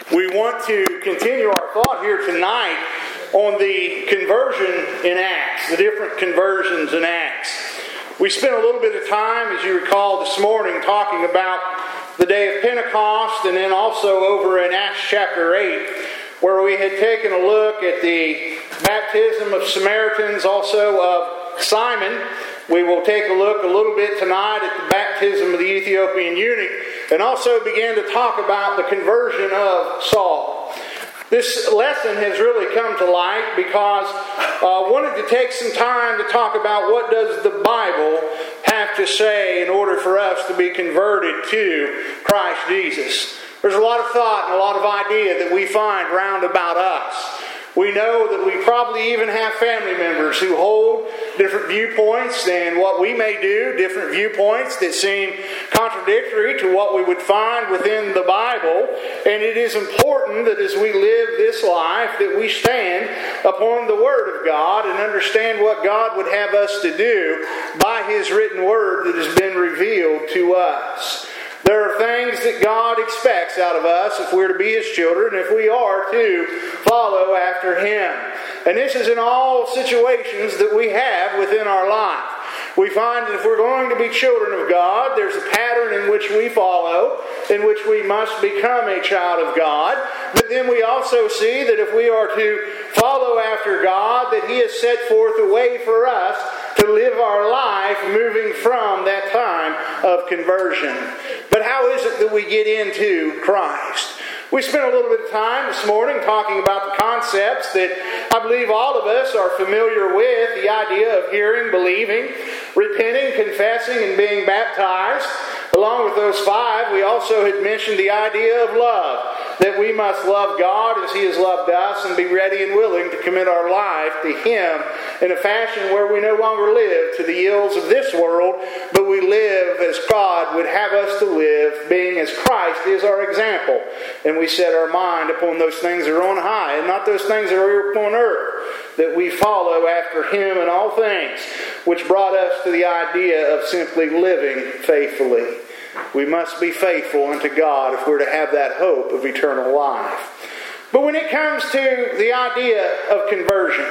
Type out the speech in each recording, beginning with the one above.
We want to continue our thought here tonight on the conversion in Acts, the different conversions in Acts. We spent a little bit of time, as you recall, this morning talking about the day of Pentecost, and then also over in Acts chapter 8, where we had taken a look at the baptism of Samaritans, also of Simon. We will take a look a little bit tonight at the baptism of the Ethiopian eunuch, and also begin to talk about the conversion of Saul. This lesson has really come to light because I wanted to take some time to talk about what does the Bible have to say in order for us to be converted to Christ Jesus. There's a lot of thought and a lot of idea that we find round about us. We know that we probably even have family members who hold different viewpoints than what we may do, different viewpoints that seem contradictory to what we would find within the Bible. And it is important that as we live this life that we stand upon the Word of God and understand what God would have us to do by His written Word that has been revealed to us. There are things that God expects out of us if we're to be His children, if we are to follow after Him. And this is in all situations that we have within our life. We find that if we're going to be children of God, there's a pattern in which we follow, in which we must become a child of God. But then we also see that if we are to follow after God, that He has set forth a way for us to live our life moving from that time of conversion. But how is it that we get into Christ? We spent a little bit of time this morning talking about the concepts that I believe all of us are familiar with. The idea of hearing, believing, repenting, confessing, and being baptized. Along with those five, we also had mentioned the idea of love. That we must love God as He has loved us and be ready and willing to commit our life to Him in a fashion where we no longer live to the ills of this world, but we live as God would have us to live, being as Christ is our example. And we set our mind upon those things that are on high and not those things that are upon earth, that we follow after Him in all things, which brought us to the idea of simply living faithfully. We must be faithful unto God if we're to have that hope of eternal life. But when it comes to the idea of conversion,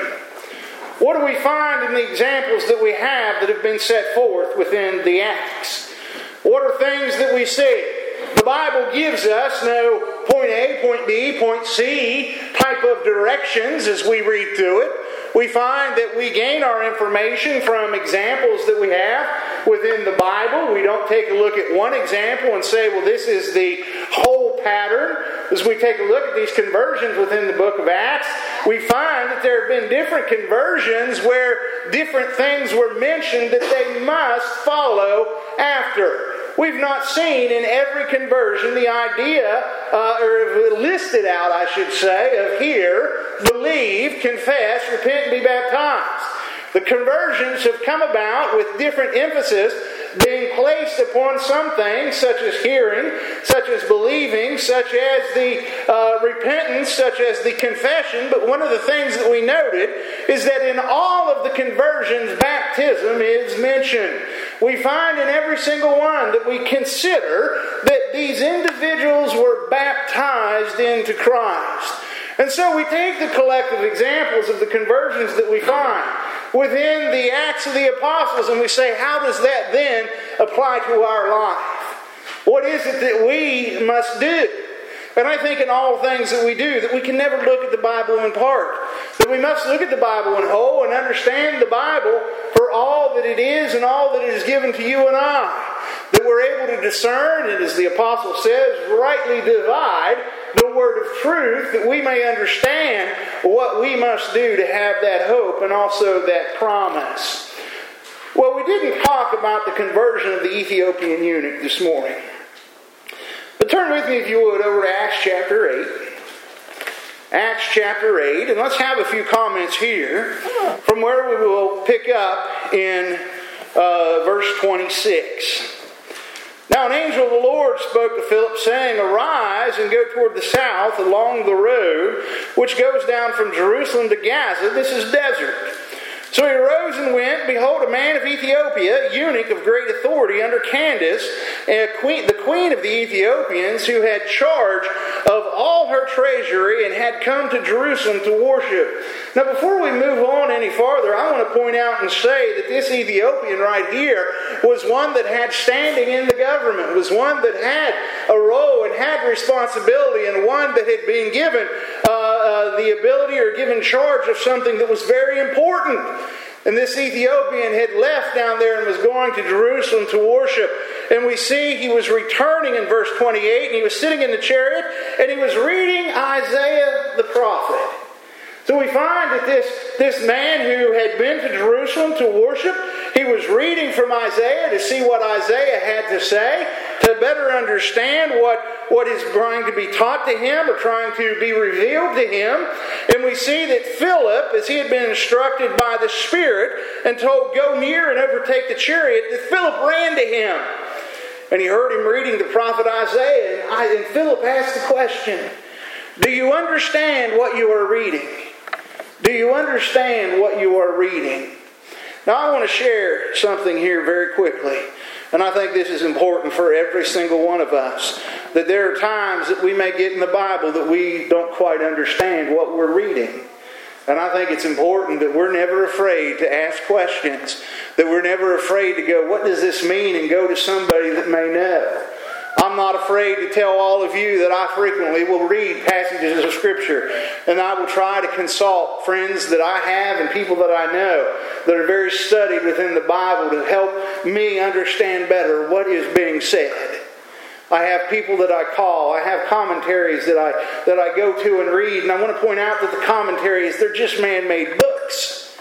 what do we find in the examples that we have that have been set forth within the Acts? What are things that we see? The Bible gives us no point A, point B, point C type of directions as we read through it. We find that we gain our information from examples that we have within the Bible. We don't take a look at one example and say, well, this is the whole pattern. As we take a look at these conversions within the book of Acts, we find that there have been different conversions where different things were mentioned that they must follow after. We've not seen in every conversion the idea, or listed out, I should say, of hear, believe, confess, repent, and be baptized. The conversions have come about with different emphasis being placed upon some things, such as hearing, such as believing, such as the repentance, such as the confession. But one of the things that we noted is that in all of the conversions, baptism is mentioned. We find in every single one that we consider that these individuals were baptized into Christ. And so we take the collective examples of the conversions that we find within the Acts of the Apostles and we say, how does that then apply to our life? What is it that we must do? And I think in all things that we do, that we can never look at the Bible in part. That we must look at the Bible in whole and understand the Bible for all that it is and all that it is given to you and I. That we're able to discern, and as the Apostle says, rightly divide the word of truth, that we may understand what we must do to have that hope and also that promise. Well, we didn't talk about the conversion of the Ethiopian eunuch this morning. But turn with me, if you would, over to Acts chapter 8. Acts chapter 8, and let's have a few comments here from where we will pick up in verse 26. Now an angel of the Lord spoke to Philip, saying, Arise and go toward the south along the road which goes down from Jerusalem to Gaza. This is desert. So he arose and went. Behold, a man of Ethiopia, a eunuch of great authority under Candace, the queen of the Ethiopians, who had charge of all her treasury and had come to Jerusalem to worship. Now, before we move on any farther, I want to point out and say that this Ethiopian right here was one that had standing in the government, was one that had a role and had responsibility, and one that had been given the ability or given charge of something that was very important. And this Ethiopian had left down there and was going to Jerusalem to worship. And we see he was returning in verse 28, and he was sitting in the chariot, and he was reading Isaiah the prophet. So we find that this man who had been to Jerusalem to worship, he was reading from Isaiah to see what Isaiah had to say, to better understand what is going to be taught to him or trying to be revealed to him. And we see that Philip, as he had been instructed by the Spirit and told, go near and overtake the chariot, that Philip ran to him. And he heard him reading the prophet Isaiah. And Philip asked the question, do you understand what you are reading? Do you understand what you are reading? Now I want to share something here very quickly. And I think this is important for every single one of us. That there are times that we may get in the Bible that we don't quite understand what we're reading. And I think it's important that we're never afraid to ask questions. That we're never afraid to go, what does this mean? And go to somebody that may know. I'm not afraid to tell all of you that I frequently will read passages of Scripture, and I will try to consult friends that I have and people that I know that are very studied within the Bible to help me understand better what is being said. I have people that I call. I have commentaries that I go to and read, and I want to point out that the commentaries, they're just man-made books.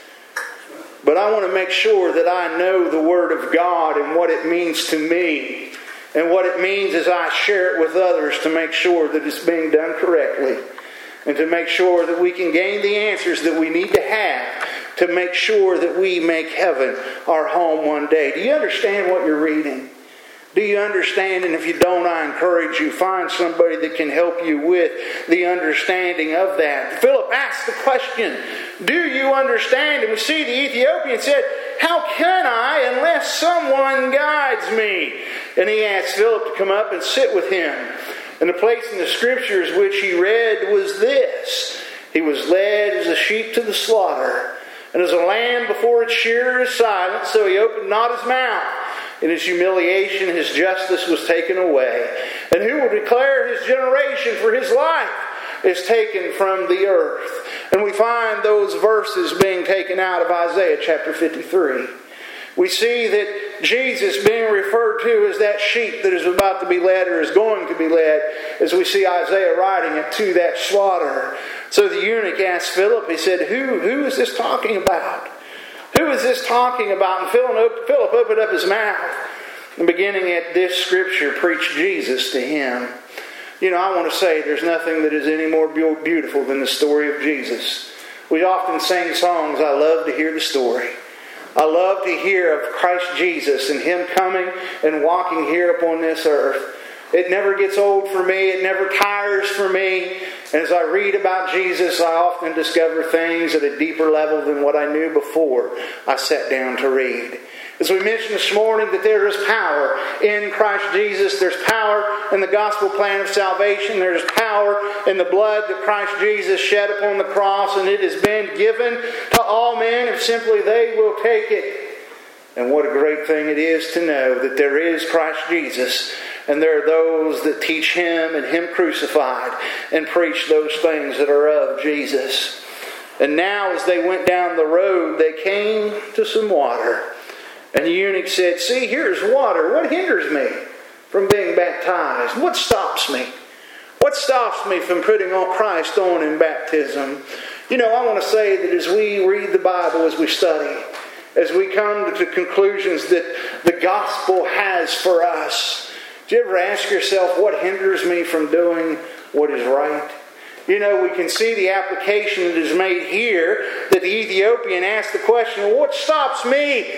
But I want to make sure that I know the Word of God and what it means to me. And what it means as I share it with others to make sure that it's being done correctly. And to make sure that we can gain the answers that we need to have to make sure that we make heaven our home one day. Do you understand what you're reading? Do you understand? And if you don't, I encourage you, find somebody that can help you with the understanding of that. Philip asked the question, do you understand? And we see the Ethiopian said, how can I unless someone guides me? And he asked Philip to come up and sit with him. And the place in the Scriptures which he read was this. He was led as a sheep to the slaughter, and as a lamb before its shearer is silent, so he opened not his mouth. In his humiliation, his justice was taken away. And who will declare his generation? For his life is taken from the earth. And we find those verses being taken out of Isaiah chapter 53. We see that Jesus being referred to as that sheep that is about to be led or is going to be led, as we see Isaiah writing it, to that slaughter. So the eunuch asked Philip, he said, who is this talking about? Who is this talking about? And Philip opened up his mouth and beginning at this scripture preached Jesus to him. You know, I want to say there's nothing that is any more beautiful than the story of Jesus. We often sing songs, I love to hear the story. I love to hear of Christ Jesus and Him coming and walking here upon this earth. It never gets old for me. It never tires for me. And as I read about Jesus, I often discover things at a deeper level than what I knew before I sat down to read. As we mentioned this morning, that there is power in Christ Jesus. There's power in the gospel plan of salvation. There's power in the blood that Christ Jesus shed upon the cross. And it has been given to all men if simply they will take it. And what a great thing it is to know that there is Christ Jesus. And there are those that teach Him and Him crucified and preach those things that are of Jesus. And now as they went down the road, they came to some water. And the eunuch said, see, here's water. What hinders me from being baptized? What stops me? What stops me from putting on Christ on in baptism? You know, I want to say that as we read the Bible, as we study, as we come to conclusions that the gospel has for us, do you ever ask yourself, what hinders me from doing what is right? You know, we can see the application that is made here, that the Ethiopian asked the question, well, what stops me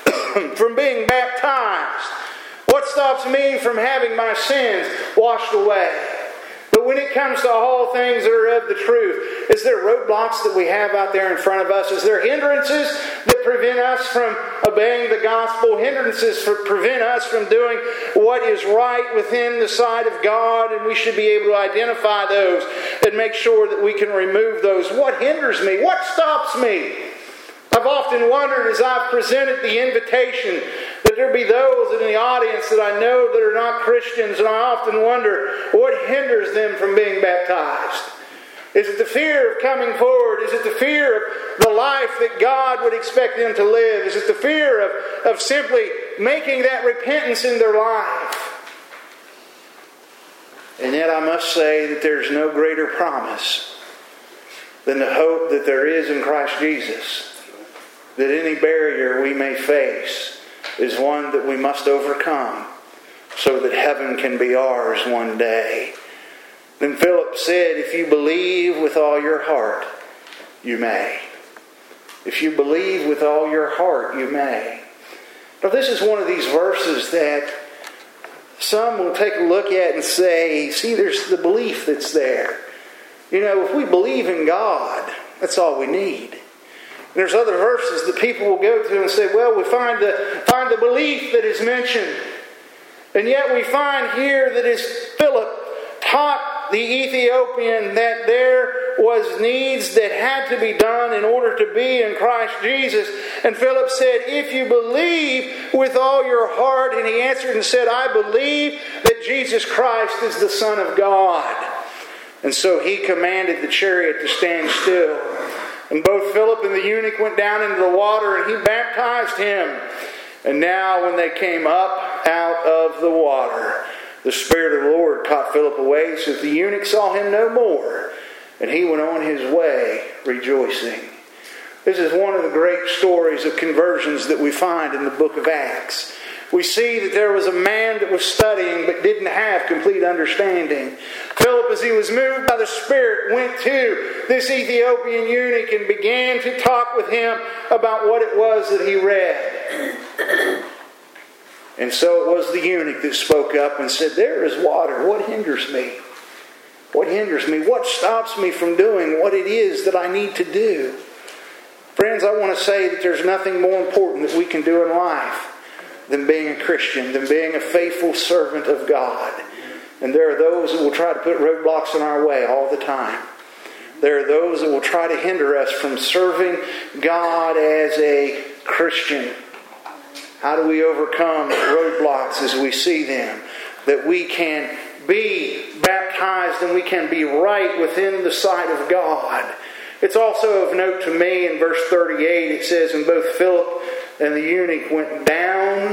from being baptized? What stops me from having my sins washed away? But when it comes to all things that are of the truth, is there roadblocks that we have out there in front of us? Is there hindrances that prevent us from obeying the gospel? Hindrances that prevent us from doing what is right within the sight of God? And we should be able to identify those and make sure that we can remove those. What hinders me? What stops me? I've often wondered as I've presented the invitation that there be those in the audience that I know that are not Christians, and I often wonder what hinders them from being baptized. Is it the fear of coming forward? Is it the fear of the life that God would expect them to live? Is it the fear of simply making that repentance in their life? And yet I must say that there's no greater promise than the hope that there is in Christ Jesus. That any barrier we may face is one that we must overcome so that heaven can be ours one day. Then Philip said, if you believe with all your heart, you may. If you believe with all your heart, you may. Now this is one of these verses that some will take a look at and say, see, there's the belief that's there. You know, if we believe in God, that's all we need. There's other verses that people will go to and say, well, we find the belief that is mentioned. And yet we find here that as Philip taught the Ethiopian that there was needs that had to be done in order to be in Christ Jesus. And Philip said, if you believe with all your heart, and he answered and said, I believe that Jesus Christ is the Son of God. And so he commanded the chariot to stand still. And both Philip and the eunuch went down into the water, and he baptized him. And now when they came up out of the water, the Spirit of the Lord caught Philip away, so that the eunuch saw him no more. And he went on his way rejoicing. This is one of the great stories of conversions that we find in the book of Acts. We see that there was a man that was studying but didn't have complete understanding. Philip, as he was moved by the Spirit, went to this Ethiopian eunuch and began to talk with him about what it was that he read. And so it was the eunuch that spoke up and said, there is water. What hinders me? What hinders me? What stops me from doing what it is that I need to do? Friends, I want to say that there's nothing more important that we can do in life than being a Christian, than being a faithful servant of God. And there are those that will try to put roadblocks in our way all the time. There are those that will try to hinder us from serving God as a Christian. How do we overcome roadblocks as we see them? That we can be baptized and we can be right within the sight of God. It's also of note to me in verse 38, it says, and both Philip and the eunuch went down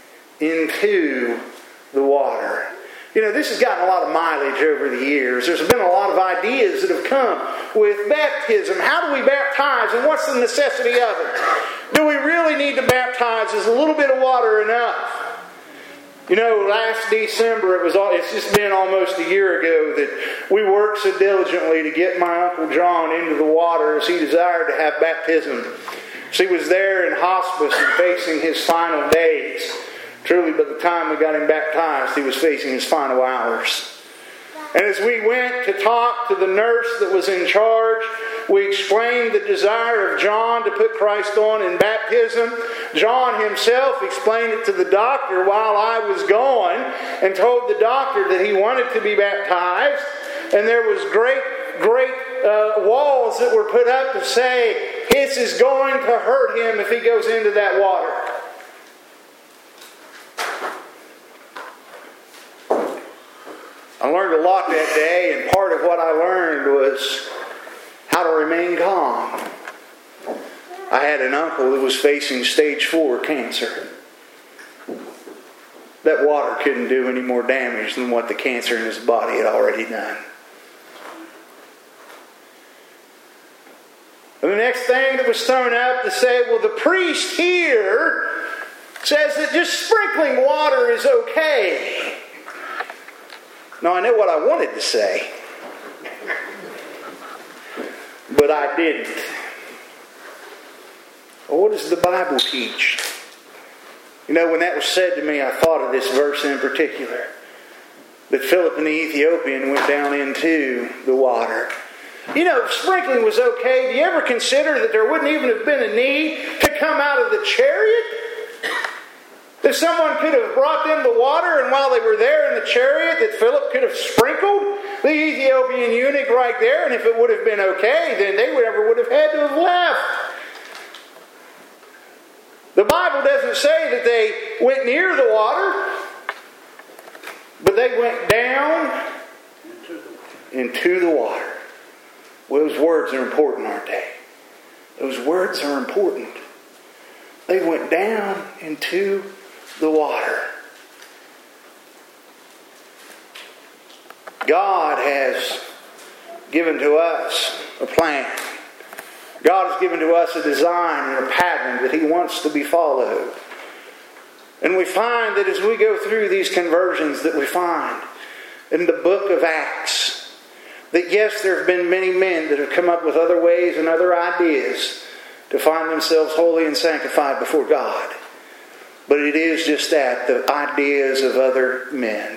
into the water. You know, this has gotten a lot of mileage over the years. There's been a lot of ideas that have come with baptism. How do we baptize, and what's the necessity of it? Do we really need to baptize? Is a little bit of water enough? You know, last December, it's just been almost a year ago that we worked so diligently to get my Uncle John into the water as he desired to have baptism. So he was there in hospice and facing his final days. Truly, by the time we got him baptized, he was facing his final hours. And as we went to talk to the nurse that was in charge, we explained the desire of John to put Christ on in baptism. John himself explained it to the doctor while I was gone and told the doctor that he wanted to be baptized. And there was great walls that were put up to say, this is going to hurt him if he goes into that water. I learned a lot that day, and part of what I learned was how to remain calm. I had an uncle that was facing stage 4 cancer. That water couldn't do any more damage than what the cancer in his body had already done. And the next thing that was thrown up to say, well, the priest here says that just sprinkling water is okay. Now, I know what I wanted to say, but I didn't. Well, what does the Bible teach? You know, when that was said to me, I thought of this verse in particular. that Philip and the Ethiopian went down into the water. You know, sprinkling was okay. Do you ever consider that there wouldn't even have been a need to come out of the chariot? That someone could have brought them the water, and while they were there in the chariot, that Philip could have sprinkled the Ethiopian eunuch right there, and if it would have been okay, then they would have had to have left. The Bible doesn't say that they went near the water, but they went down into the water. Well, those words are important, aren't they? Those words are important. They went down into the water. God has given to us a plan. God has given to us a design and a pattern that He wants to be followed. And we find that as we go through these conversions that we find in the book of Acts, that yes, there have been many men that have come up with other ways and other ideas to find themselves holy and sanctified before God. But it is just that, the ideas of other men.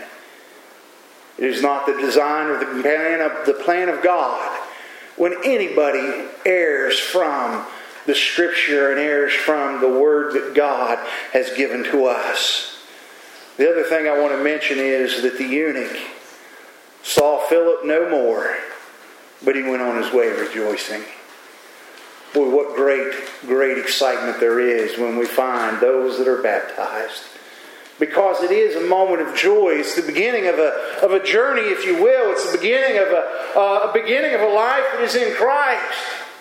It is not the design or the plan of God when anybody errs from the Scripture and errs from the Word that God has given to us. The other thing I want to mention is that the eunuch saw Philip no more, but he went on his way rejoicing. Boy, what great excitement there is when we find those that are baptized. Because it is a moment of joy. It's the beginning of a journey, if you will. It's the beginning of a life that is in Christ.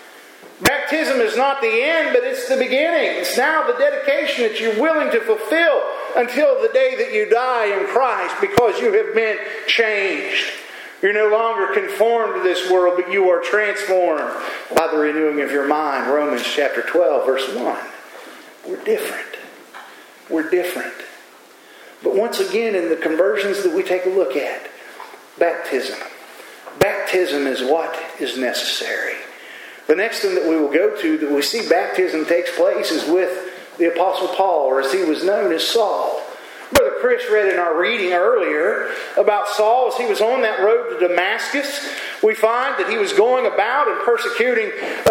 Baptism is not the end, but it's the beginning. It's now the dedication that you're willing to fulfill until the day that you die in Christ, because you have been changed. You're no longer conformed to this world, but you are transformed by the renewing of your mind. Romans chapter 12, verse 1. We're different. We're different. But once again, in the conversions that we take a look at, baptism. Baptism is what is necessary. The next thing that we will go to, that we see baptism takes place, is with the Apostle Paul, or as he was known as Saul. Brother Chris read in our reading earlier about Saul as he was on that road to Damascus. We find that he was going about and persecuting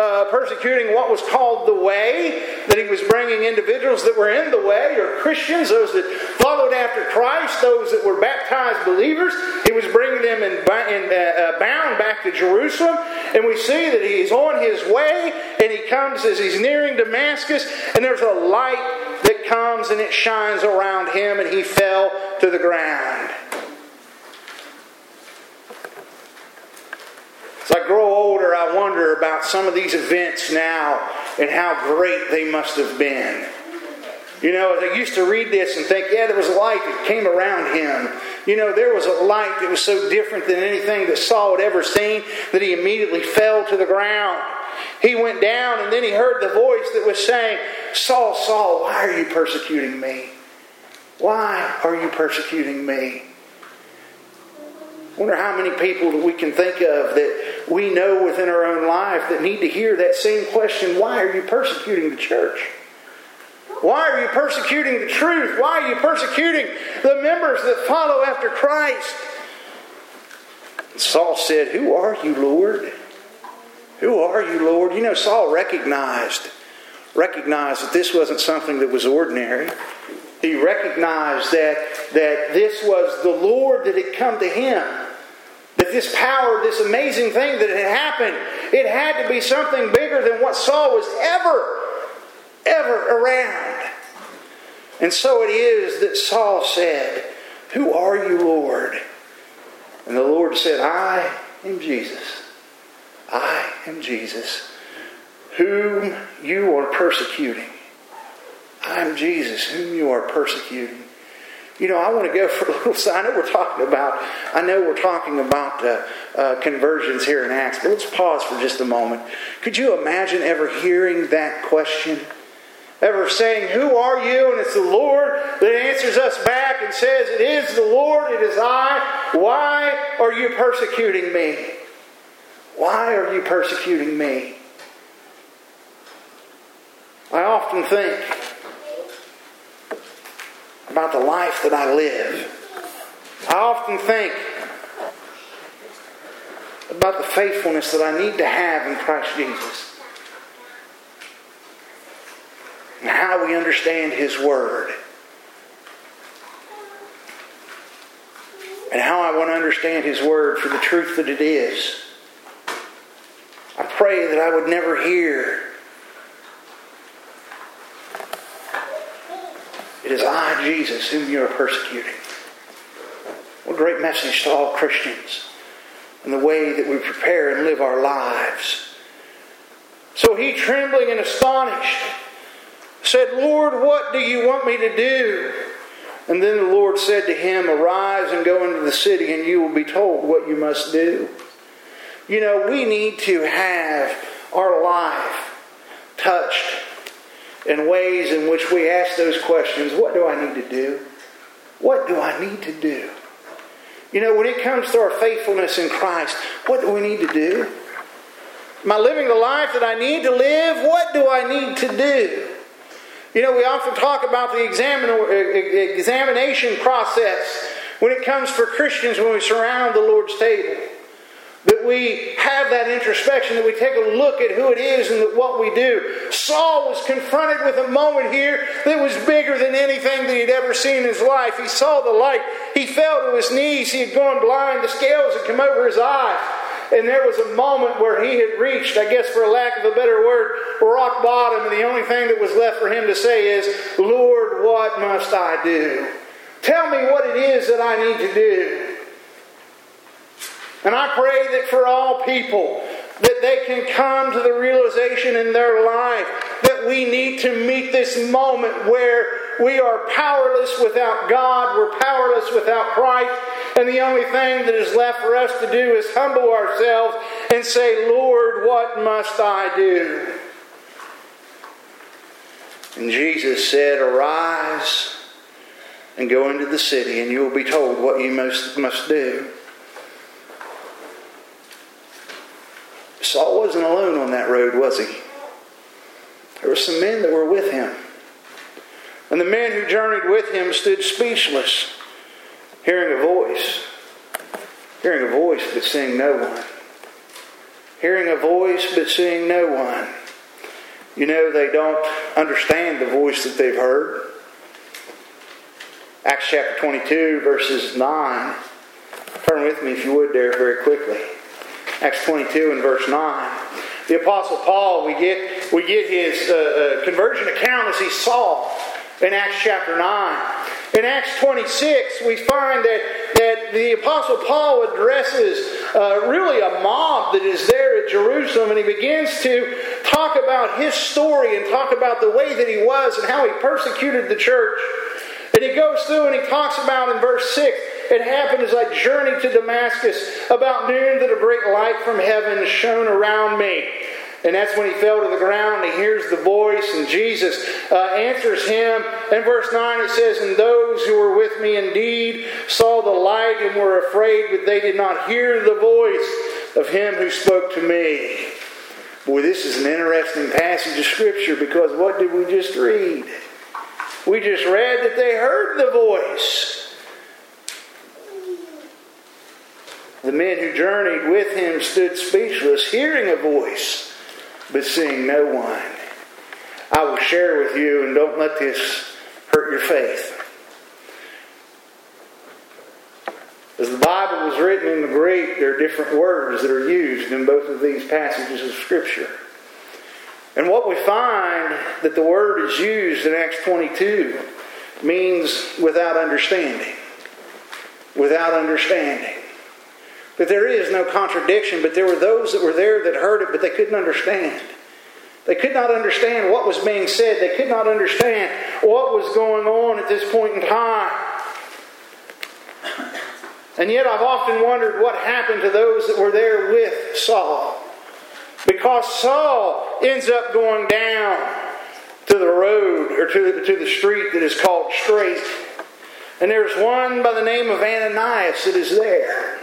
what was called the Way, that he was bringing individuals that were in the Way, or Christians, those that followed after Christ, those that were baptized believers. He was bringing them bound back to Jerusalem. And we see that he's on his way, and he comes as he's nearing Damascus, and there's a light that comes and it shines around him, and he fell to the ground. As I grow older, I wonder about some of these events now and how great they must have been. You know, I used to read this and think, yeah, there was a light that came around him. You know, there was a light that was so different than anything that Saul had ever seen that he immediately fell to the ground. He went down, and then he heard the voice that was saying, Saul, Saul, why are you persecuting me? Why are you persecuting me? I wonder how many people that we can think of that we know within our own life that need to hear that same question. Why are you persecuting the church? Why are you persecuting the truth? Why are you persecuting the members that follow after Christ? And Saul said, who are you, Lord? Who are you, Lord? You know, Saul recognized that this wasn't something that was ordinary. He recognized that this was the Lord that had come to him. That this power, this amazing thing that had happened, it had to be something bigger than what Saul was ever around. And so it is that Saul said, who are you, Lord? And the Lord said, I am Jesus. I am Jesus, whom you are persecuting. I am Jesus, whom you are persecuting. You know, I want to go for a little. I know we're talking about conversions here in Acts, but let's pause for just a moment. Could you imagine ever hearing that question? Ever saying, who are you? And it's the Lord that answers us back and says, it is the Lord, it is I. Why are you persecuting me? Why are you persecuting me? I often think about the life that I live. I often think about the faithfulness that I need to have in Christ Jesus. And how we understand His Word. And how I want to understand His Word for the truth that it is. I pray that I would never hear, "It is I, Jesus, whom you are persecuting." What a great message to all Christians in the way that we prepare and live our lives. So he, trembling and astonished, said, "Lord, what do you want me to do?" And then the Lord said to him, "Arise and go into the city, and you will be told what you must do." You know, we need to have our life touched in ways in which we ask those questions. What do I need to do? What do I need to do? You know, when it comes to our faithfulness in Christ, what do we need to do? Am I living the life that I need to live? What do I need to do? You know, we often talk about the examination process when it comes for Christians when we surround the Lord's table. That we have that introspection, that we take a look at who it is and what we do. Saul was confronted with a moment here that was bigger than anything that he'd ever seen in his life. He saw the light. He fell to his knees. He had gone blind. The scales had come over his eyes. And there was a moment where he had reached, I guess for lack of a better word, rock bottom. And the only thing that was left for him to say is, "Lord, what must I do? Tell me what it is that I need to do." And I pray that for all people, that they can come to the realization in their life that we need to meet this moment where we are powerless without God, we're powerless without Christ, and the only thing that is left for us to do is humble ourselves and say, "Lord, what must I do?" And Jesus said, "Arise and go into the city, and you will be told what you must do." Saul wasn't alone on that road, was he? There were some men that were with him. And the men who journeyed with him stood speechless, hearing a voice but seeing no one. Hearing a voice but seeing no one. You know, they don't understand the voice that they've heard. Acts chapter 22, verses 9. Turn with me, if you would, there very quickly. Acts 22 and verse 9. The Apostle Paul, we get his conversion account as he saw in Acts chapter 9. In Acts 26, we find that the Apostle Paul addresses really a mob that is there at Jerusalem, and he begins to talk about his story and talk about the way that he was and how he persecuted the church. And he goes through and he talks about in verse 6, "It happened as I journeyed to Damascus about noon that a great light from heaven shone around me." And that's when he fell to the ground. He hears the voice, and Jesus answers him. In verse 9 it says, "And those who were with me indeed saw the light and were afraid, but they did not hear the voice of him who spoke to me." Boy, this is an interesting passage of Scripture, because what did we just read? We just read that they heard the voice. The men who journeyed with him stood speechless, hearing a voice, but seeing no one. I will share with you, and don't let this hurt your faith. As the Bible was written in the Greek, there are different words that are used in both of these passages of Scripture. And what we find that the word is used in Acts 22 means without understanding. Without understanding. That there is no contradiction, but there were those that were there that heard it, but they couldn't understand. They could not understand what was being said. They could not understand what was going on at this point in time. And yet I've often wondered what happened to those that were there with Saul. Because Saul ends up going down to the road, or to the street that is called Straight. And there's one by the name of Ananias that is there.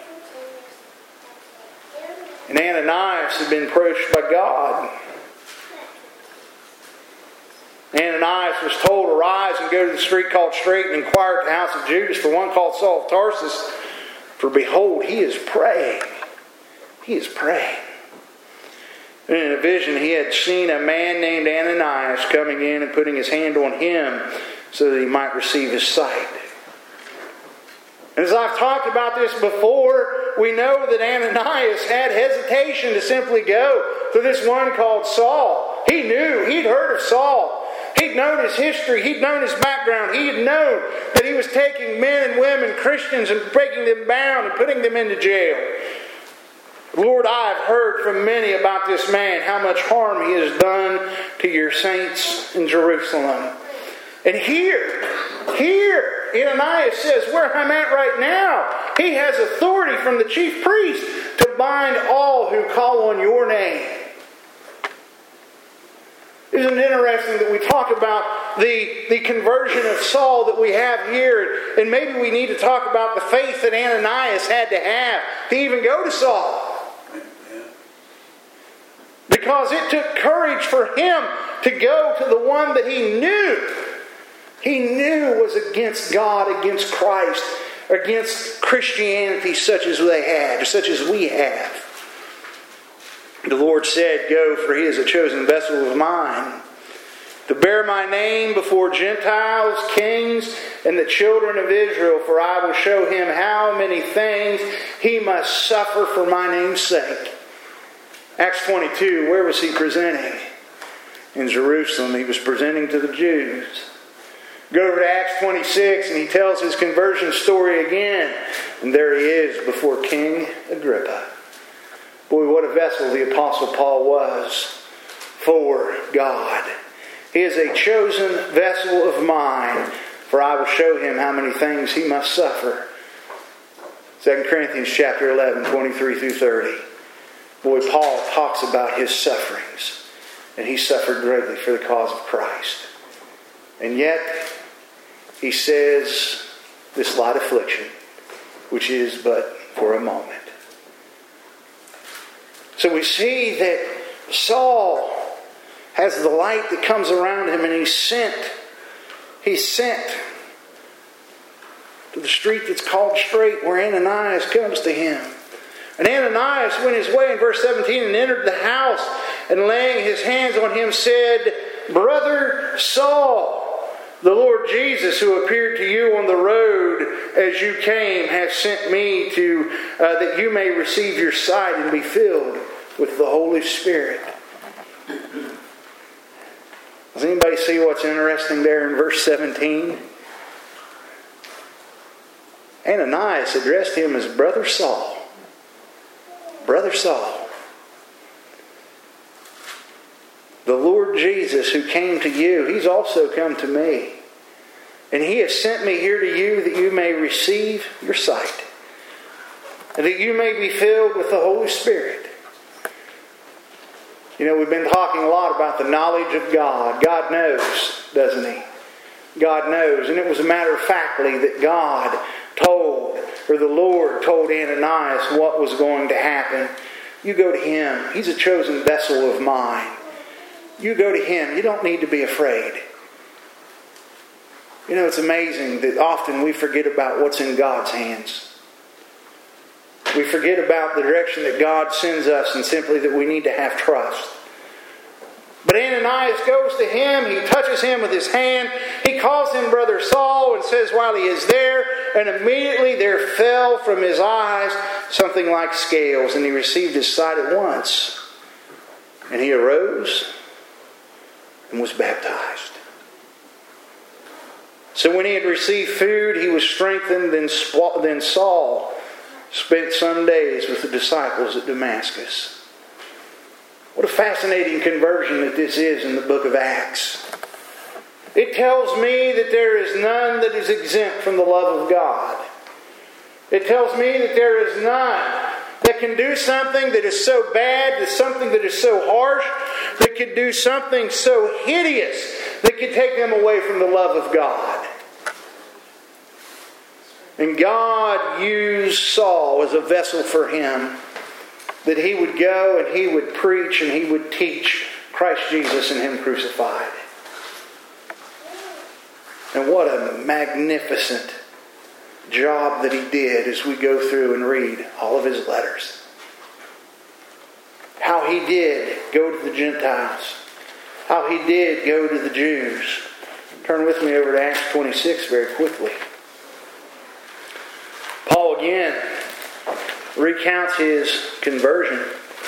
And Ananias had been approached by God. Ananias was told, "Arise and go to the street called Straight and inquire at the house of Judas for one called Saul of Tarsus. For behold, he is praying." He is praying. And in a vision, he had seen a man named Ananias coming in and putting his hand on him so that he might receive his sight. And as I've talked about this before, we know that Ananias had hesitation to simply go to this one called Saul. He knew, he'd heard of Saul. He'd known his history. He'd known his background. He had known that he was taking men and women, Christians, and breaking them bound and putting them into jail. Lord, I have heard from many about this man, how much harm he has done to your saints in Jerusalem. And here, Ananias says, where I'm at right now, he has authority from the chief priest to bind all who call on your name. Isn't it interesting that we talk about the conversion of Saul that we have here, and maybe we need to talk about the faith that Ananias had to have to even go to Saul. Because it took courage for him to go to the one that he knew was against God, against Christ, against Christianity such as they had, such as we have. The Lord said, "Go, for he is a chosen vessel of mine, to bear my name before Gentiles, kings, and the children of Israel, for I will show him how many things he must suffer for my name's sake." Acts 22, where was he presenting? In Jerusalem. He was presenting to the Jews. Go over to Acts 26 and he tells his conversion story again. And there he is before King Agrippa. Boy, what a vessel the Apostle Paul was for God. He is a chosen vessel of mine, for I will show him how many things he must suffer. 2 Corinthians chapter 11, 23 through 30. Boy, Paul talks about his sufferings. And he suffered greatly for the cause of Christ. And yet, he says, this light affliction, which is but for a moment. So we see that Saul has the light that comes around him, and he's sent to the street that's called Straight, where Ananias comes to him. And Ananias went his way in verse 17 and entered the house, and laying his hands on him said, "Brother Saul, the Lord Jesus, who appeared to you on the road as you came, has sent me to that you may receive your sight and be filled with the Holy Spirit." Does anybody see what's interesting there in verse 17? Ananias addressed him as Brother Saul. Brother Saul. The Lord Jesus who came to you, He's also come to me. And He has sent me here to you that you may receive your sight. And that you may be filled with the Holy Spirit. You know, we've been talking a lot about the knowledge of God. God knows, doesn't He? God knows. And it was a matter of factly that God told, or the Lord told Ananias what was going to happen. You go to Him. He's a chosen vessel of mine. You go to Him. You don't need to be afraid. You know, it's amazing that often we forget about what's in God's hands. We forget about the direction that God sends us and simply that we need to have trust. But Ananias goes to him. He touches him with his hand. He calls him Brother Saul and says while he is there, and immediately there fell from his eyes something like scales, and he received his sight at once. And he arose and was baptized. So when he had received food, he was strengthened. Then Saul spent some days with the disciples at Damascus. What a fascinating conversion that this is in the book of Acts. It tells me that there is none that is exempt from the love of God. It tells me that there is none that can do something that is so bad, that something that is so harsh, that could do something so hideous that could take them away from the love of God. And God used Saul as a vessel for Him, that he would go and he would preach and he would teach Christ Jesus and Him crucified. And what a magnificent job that he did as we go through and read all of his letters. How he did go to the Gentiles. How he did go to the Jews. Turn with me over to Acts 26 very quickly. Paul again recounts his conversion.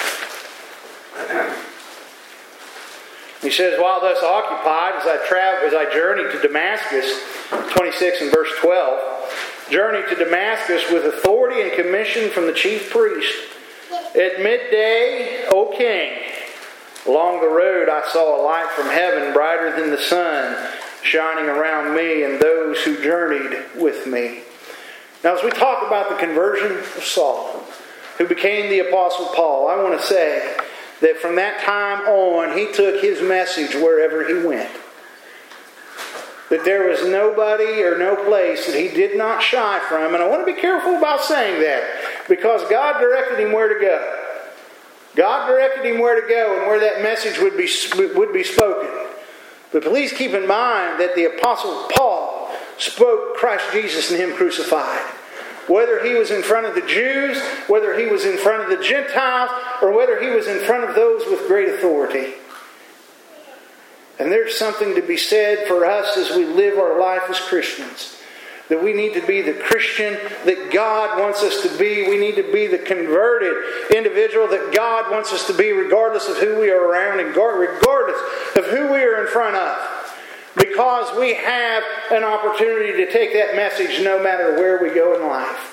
He says, while thus occupied, as I journeyed to Damascus, 26 and verse 12, journeyed to Damascus with authority and commission from the chief priest. At midday, O king, along the road I saw a light from heaven, brighter than the sun, shining around me and those who journeyed with me. Now, as we talk about the conversion of Saul, who became the Apostle Paul, I want to say that from that time on, he took his message wherever he went. That there was nobody or no place that he did not shy from. And I want to be careful about saying that, because God directed him where to go. God directed him where to go and where that message would be spoken. But please keep in mind that the Apostle Paul spoke Christ Jesus and Him crucified. Whether he was in front of the Jews, whether he was in front of the Gentiles, or whether he was in front of those with great authority. And there's something to be said for us as we live our life as Christians. That we need to be the Christian that God wants us to be. We need to be the converted individual that God wants us to be, regardless of who we are around and regardless of who we are in front of. Because we have an opportunity to take that message no matter where we go in life.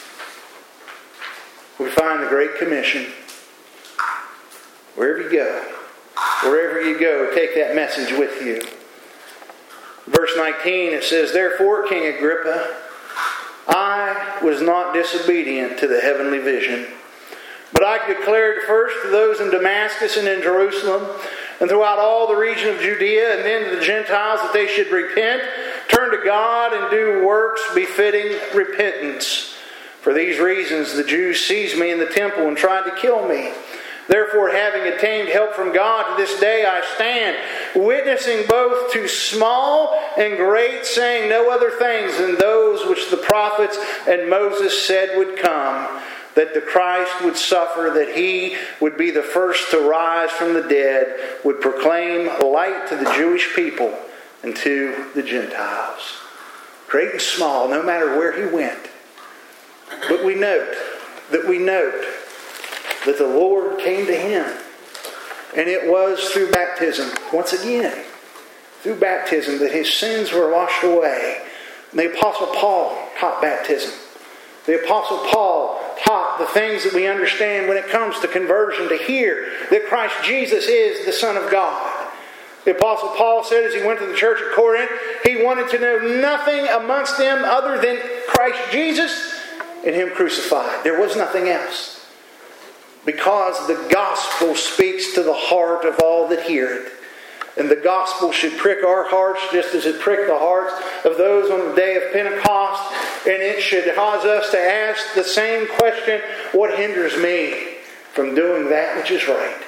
We find the Great Commission. Wherever you go, take that message with you. Verse 19, it says, Therefore, King Agrippa, I was not disobedient to the heavenly vision, but I declared first to those in Damascus and in Jerusalem, and throughout all the region of Judea, and then to the Gentiles, that they should repent, turn to God, and do works befitting repentance. For these reasons the Jews seized me in the temple and tried to kill me. Therefore, having attained help from God, to this day I stand, witnessing both to small and great, saying no other things than those which the prophets and Moses said would come, that the Christ would suffer, that He would be the first to rise from the dead, would proclaim light to the Jewish people and to the Gentiles. Great and small, no matter where He went. But we note that the Lord came to him. And it was through baptism, once again, through baptism, that his sins were washed away. And the Apostle Paul taught baptism. The Apostle Paul taught the things that we understand when it comes to conversion, to hear that Christ Jesus is the Son of God. The Apostle Paul said as he went to the church at Corinth, he wanted to know nothing amongst them other than Christ Jesus and Him crucified. There was nothing else. Because the gospel speaks to the heart of all that hear it. And the gospel should prick our hearts just as it pricked the hearts of those on the day of Pentecost. And it should cause us to ask the same question, what hinders me from doing that which is right?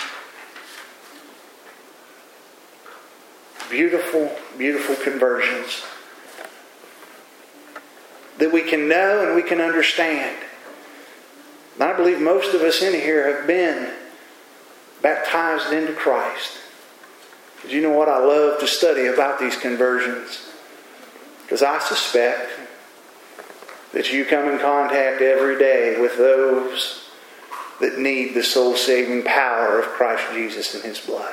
Beautiful, beautiful conversions that we can know and we can understand. And I believe most of us in here have been baptized into Christ. Because you know what I love to study about these conversions? Because I suspect that you come in contact every day with those that need the soul-saving power of Christ Jesus and His blood.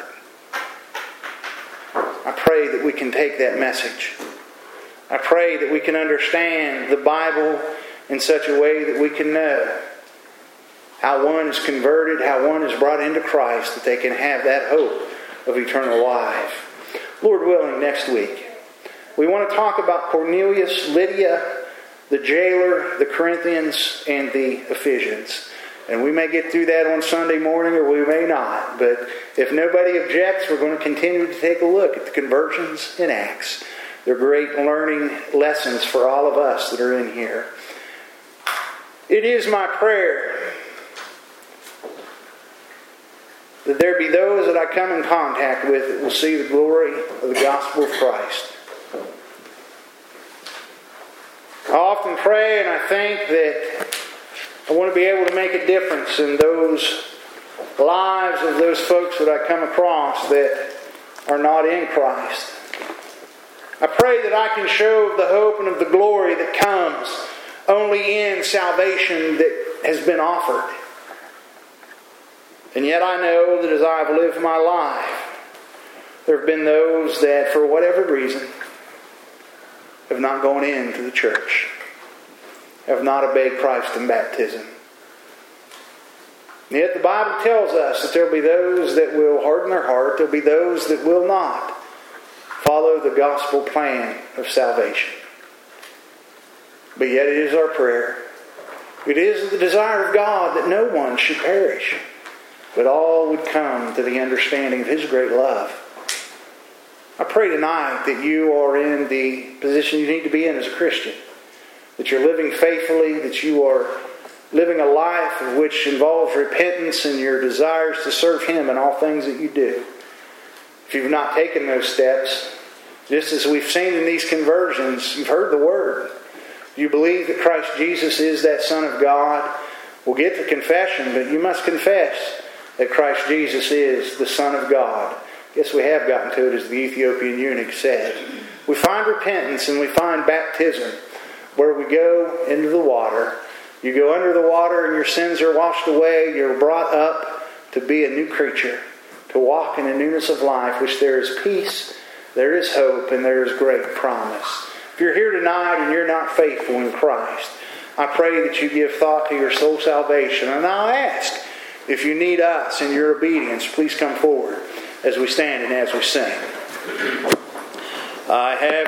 I pray that we can take that message. I pray that we can understand the Bible in such a way that we can know how one is converted, how one is brought into Christ, that they can have that hope of eternal life. Lord willing, next week, we want to talk about Cornelius, Lydia, the jailer, the Corinthians, and the Ephesians. And we may get through that on Sunday morning, or we may not. But if nobody objects, we're going to continue to take a look at the conversions in Acts. They're great learning lessons for all of us that are in here. It is my prayer that there be those that I come in contact with that will see the glory of the gospel of Christ. often pray and I think that I want to be able to make a difference in those lives of those folks that I come across that are not in Christ. I pray that I can show of the hope and of the glory that comes only in salvation that has been offered. And yet I know that as I have lived my life, there have been those that, for whatever reason, have not gone into the church, have not obeyed Christ in baptism. And yet the Bible tells us that there will be those that will harden their heart, there will be those that will not follow the gospel plan of salvation. But yet it is our prayer. It is the desire of God that no one should perish, but all would come to the understanding of His great love. I pray tonight that you are in the position you need to be in as a Christian, that you're living faithfully, that you are living a life which involves repentance and your desires to serve Him in all things that you do. If you've not taken those steps, just as we've seen in these conversions, you've heard the Word. You believe that Christ Jesus is that Son of God. We'll get to confession, but you must confess that Christ Jesus is the Son of God. Yes, we have gotten to it, as the Ethiopian eunuch said. We find repentance and we find baptism, where we go into the water. You go under the water and your sins are washed away. You're brought up to be a new creature, to walk in the newness of life, which there is peace, there is hope, and there is great promise. If you're here tonight and you're not faithful in Christ, I pray that you give thought to your soul salvation. And I'll ask, if you need us in your obedience, please come forward as we stand and as we sing. I have